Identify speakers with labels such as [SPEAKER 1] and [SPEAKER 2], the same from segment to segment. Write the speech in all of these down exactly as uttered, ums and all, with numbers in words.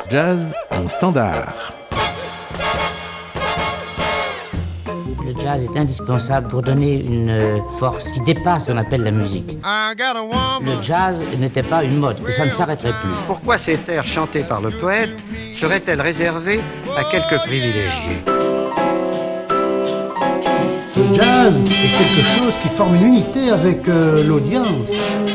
[SPEAKER 1] Jazz en standard.
[SPEAKER 2] Le jazz est indispensable pour donner une force qui dépasse ce qu'on appelle la musique. Le jazz n'était pas une mode, et ça ne s'arrêterait plus.
[SPEAKER 3] Pourquoi ces airs chantés par le poète seraient-elles réservées à quelques privilégiés ?
[SPEAKER 4] Le jazz est quelque chose qui forme une unité avec euh, l'audience.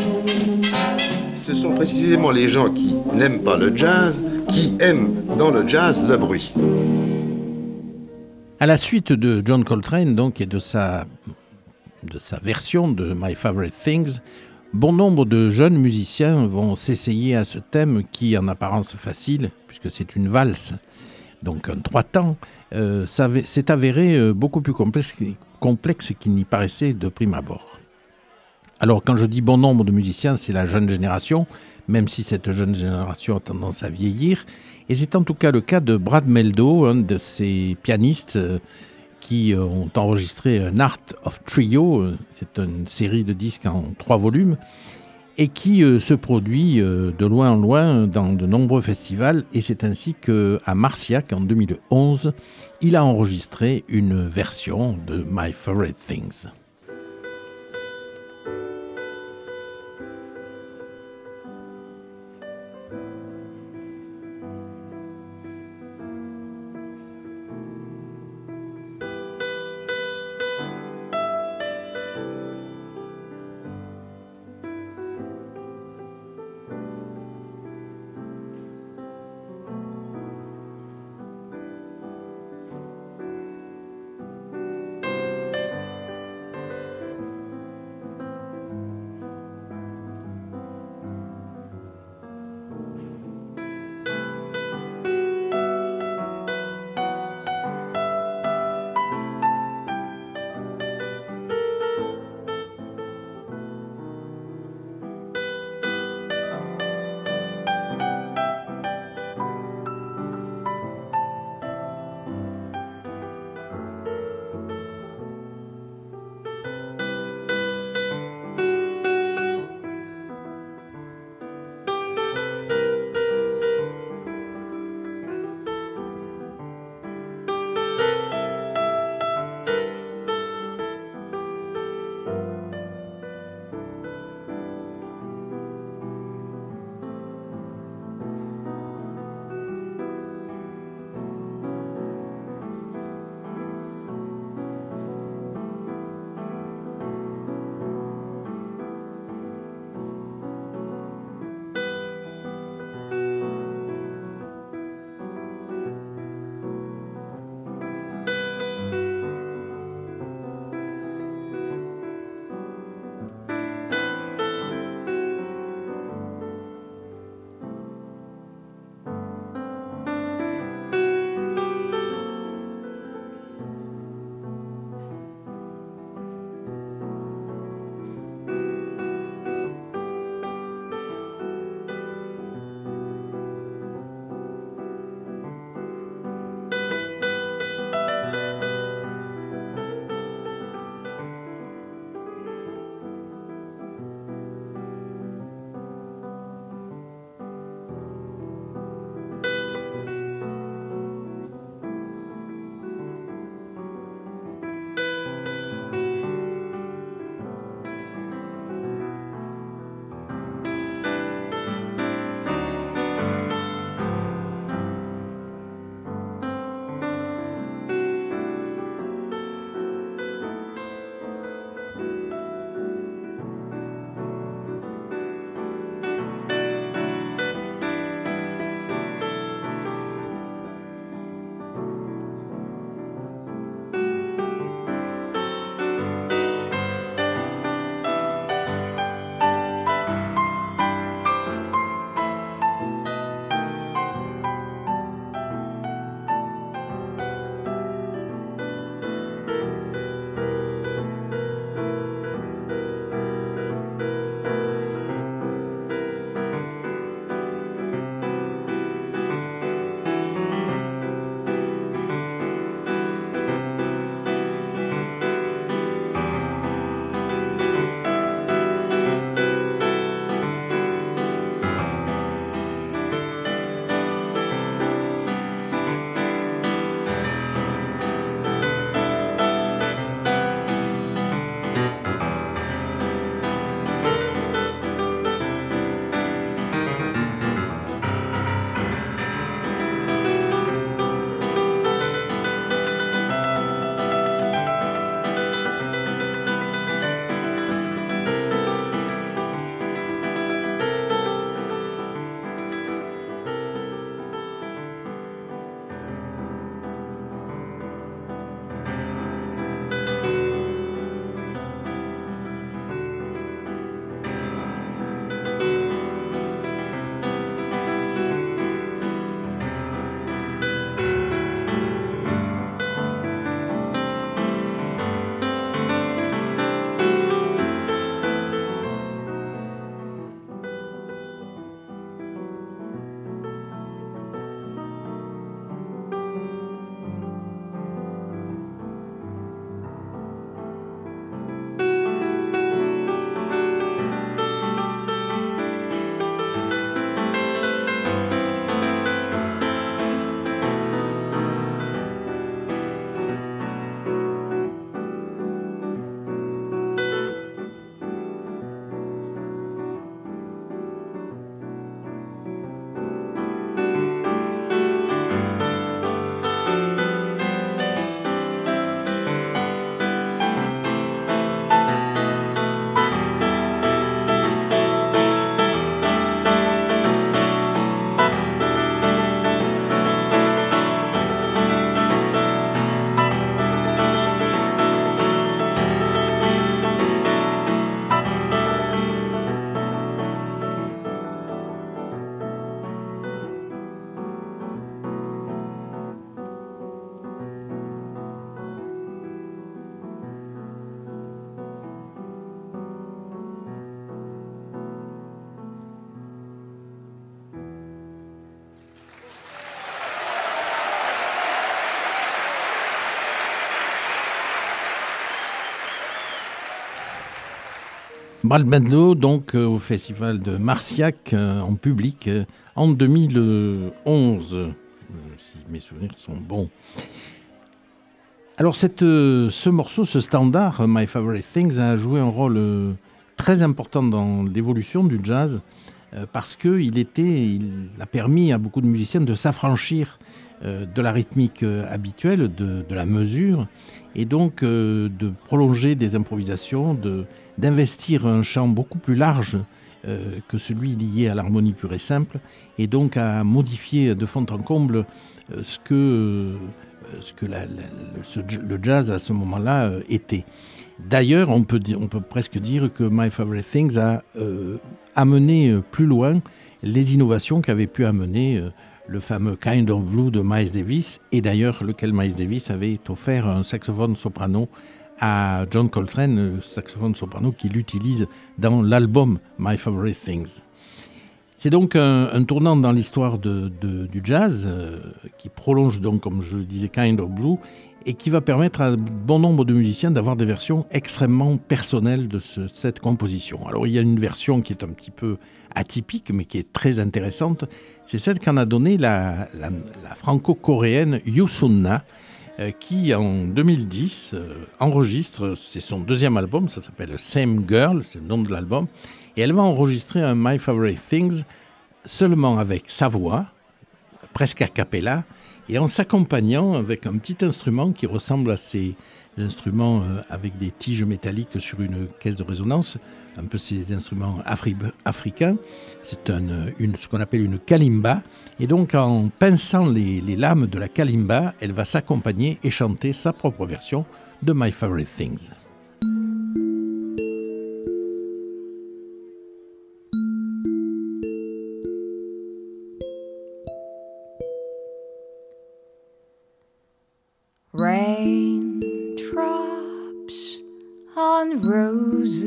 [SPEAKER 5] Ce sont précisément les gens qui n'aiment pas le jazz qui aiment dans le jazz le bruit.
[SPEAKER 1] À la suite de John Coltrane donc, et de sa, de sa version de My Favorite Things, bon nombre de jeunes musiciens vont s'essayer à ce thème qui, en apparence facile, puisque c'est une valse, donc un trois temps, euh, s'est avéré euh, beaucoup plus complexe, complexe qu'il n'y paraissait de prime abord. Alors quand je dis bon nombre de musiciens, c'est la jeune génération, même si cette jeune génération a tendance à vieillir. Et c'est en tout cas le cas de Brad Mehldau, un de ces pianistes qui ont enregistré un Art of Trio, c'est une série de disques en trois volumes, et qui se produit de loin en loin dans de nombreux festivals. Et c'est ainsi qu'à Marciac, en deux mille onze, il a enregistré une version de My Favorite Things. Brad Mendlow, donc euh, au festival de Marciac euh, en public euh, en deux mille onze, euh, si mes souvenirs sont bons. Alors cette, euh, ce morceau, ce standard, My Favorite Things, a joué un rôle euh, très important dans l'évolution du jazz euh, parce qu'il était, il a permis à beaucoup de musiciens de s'affranchir euh, de la rythmique euh, habituelle, de, de la mesure, et donc euh, de prolonger des improvisations, de, d'investir un champ beaucoup plus large euh, que celui lié à l'harmonie pure et simple, et donc à modifier de fond en comble euh, ce que... Euh, ce que la, la, le, ce, le jazz à ce moment-là euh, était. D'ailleurs, on peut, dire, on peut presque dire que My Favorite Things a euh, amené euh, plus loin les innovations qu'avait pu amener euh, le fameux Kind of Blue de Miles Davis, et d'ailleurs lequel Miles Davis avait offert un saxophone soprano à John Coltrane, le saxophone soprano qu'il utilise dans l'album My Favorite Things. C'est donc un, un tournant dans l'histoire de, de, du jazz euh, qui prolonge donc, comme je le disais, Kind of Blue, et qui va permettre à bon nombre de musiciens d'avoir des versions extrêmement personnelles de ce, cette composition. Alors il y a une version qui est un petit peu atypique, mais qui est très intéressante. C'est celle qu'en a donnée la, la, la franco-coréenne Youssouna, euh, qui en deux mille dix euh, enregistre, c'est son deuxième album, ça s'appelle Same Girl, c'est le nom de l'album, et elle va enregistrer un My Favorite Things seulement avec sa voix, presque a cappella, et en s'accompagnant avec un petit instrument qui ressemble à ces instruments euh, avec des tiges métalliques sur une caisse de résonance, un peu ces instruments afri- africains. C'est un, une, ce qu'on appelle une kalimba. Et donc en pinçant les, les lames de la kalimba, elle va s'accompagner et chanter sa propre version de My Favorite Things.
[SPEAKER 6] Raindrops on roses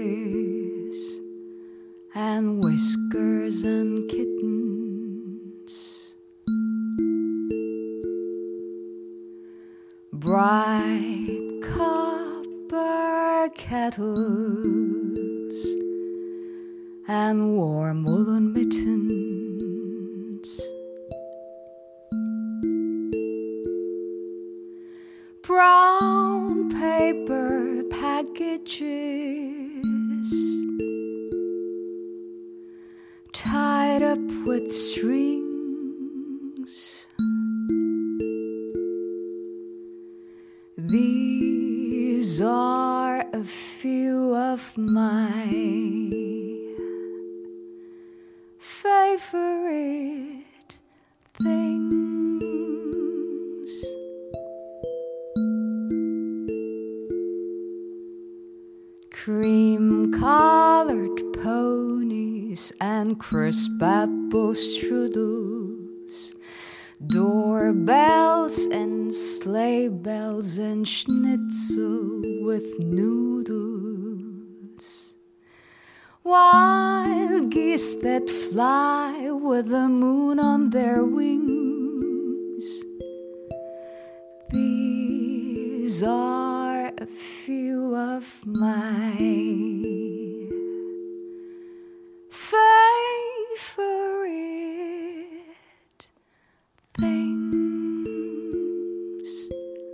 [SPEAKER 6] and whiskers and kittens, bright copper kettles and warm woolen mittens, brown paper packages tied up with strings. These are a few of my favorite things. Cream-colored ponies and crisp apple strudels, doorbells and sleigh bells and schnitzel with noodles, wild geese that fly with the moon on their wings. These are a few of my favorite things.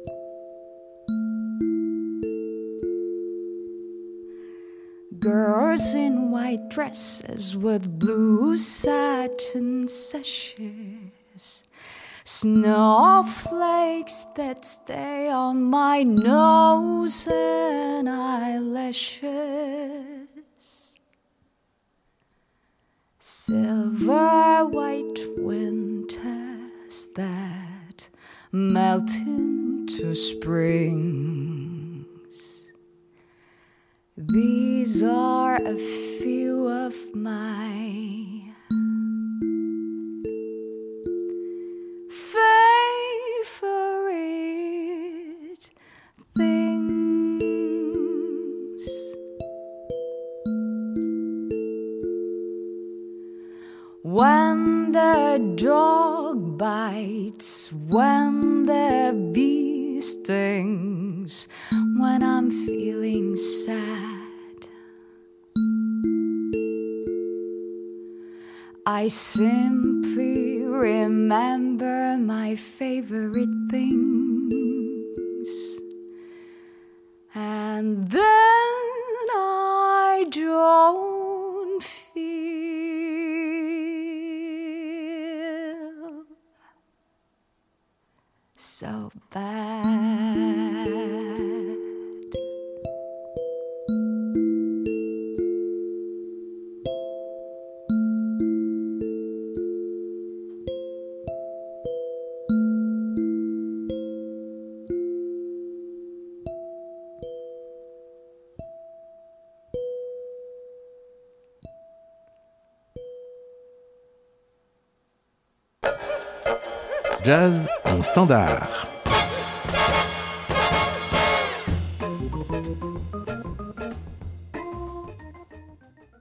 [SPEAKER 6] Girls in white dresses with blue satin sashes, snowflakes that stay on my nose and eyelashes, silver white winters that melt into springs. These are a few of my favorite things. When the dog bites, when the bee stings, when I'm feeling sad, I simply remember my favorite things, and then I don't feel so bad.
[SPEAKER 1] Jazz en standard.